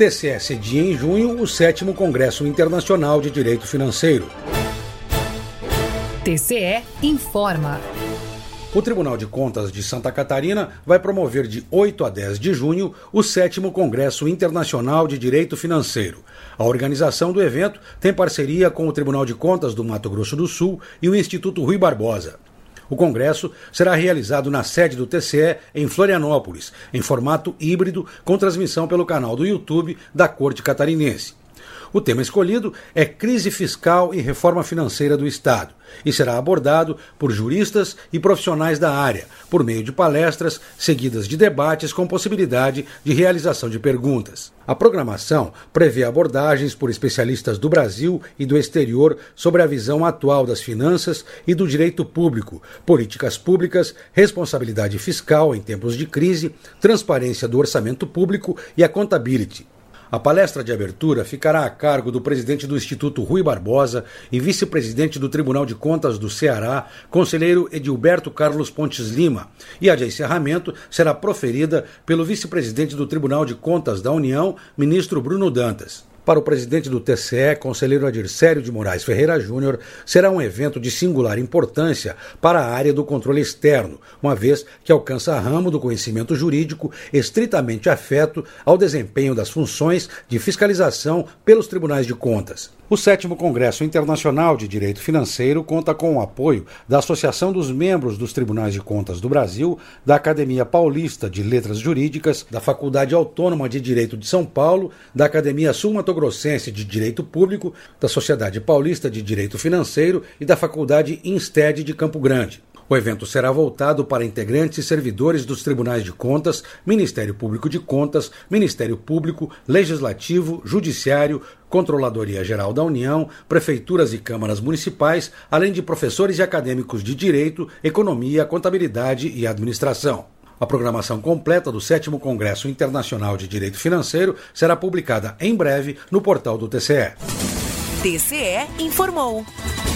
TCE cedia em junho o 7º Congresso Internacional de Direito Financeiro. TCE informa. O Tribunal de Contas de Santa Catarina vai promover de 8 a 10 de junho o 7º Congresso Internacional de Direito Financeiro. A organização do evento tem parceria com o Tribunal de Contas do Mato Grosso do Sul e o Instituto Rui Barbosa. O congresso será realizado na sede do TCE em Florianópolis, em formato híbrido, com transmissão pelo canal do YouTube da Corte Catarinense. O tema escolhido é crise fiscal e reforma financeira do Estado e será abordado por juristas e profissionais da área, por meio de palestras seguidas de debates com possibilidade de realização de perguntas. A programação prevê abordagens por especialistas do Brasil e do exterior sobre a visão atual das finanças e do direito público, políticas públicas, responsabilidade fiscal em tempos de crise, transparência do orçamento público e accountability. A palestra de abertura ficará a cargo do presidente do Instituto Rui Barbosa e vice-presidente do Tribunal de Contas do Ceará, conselheiro Edilberto Carlos Pontes Lima, e a de encerramento será proferida pelo vice-presidente do Tribunal de Contas da União, ministro Bruno Dantas. Para o presidente do TCE, conselheiro Adircério de Moraes Ferreira Júnior, será um evento de singular importância para a área do controle externo, uma vez que alcança ramo do conhecimento jurídico estritamente afeto ao desempenho das funções de fiscalização pelos tribunais de contas. O 7º Congresso Internacional de Direito Financeiro conta com o apoio da Associação dos Membros dos Tribunais de Contas do Brasil, da Academia Paulista de Letras Jurídicas, da Faculdade Autônoma de Direito de São Paulo, da Academia Sul-Mato-Grossense de Direito Público, da Sociedade Paulista de Direito Financeiro e da Faculdade Insted de Campo Grande. O evento será voltado para integrantes e servidores dos Tribunais de Contas, Ministério Público de Contas, Ministério Público, Legislativo, Judiciário, Controladoria Geral da União, prefeituras e câmaras municipais, além de professores e acadêmicos de Direito, Economia, Contabilidade e Administração. A programação completa do 7º Congresso Internacional de Direito Financeiro será publicada em breve no portal do TCE. TCE informou.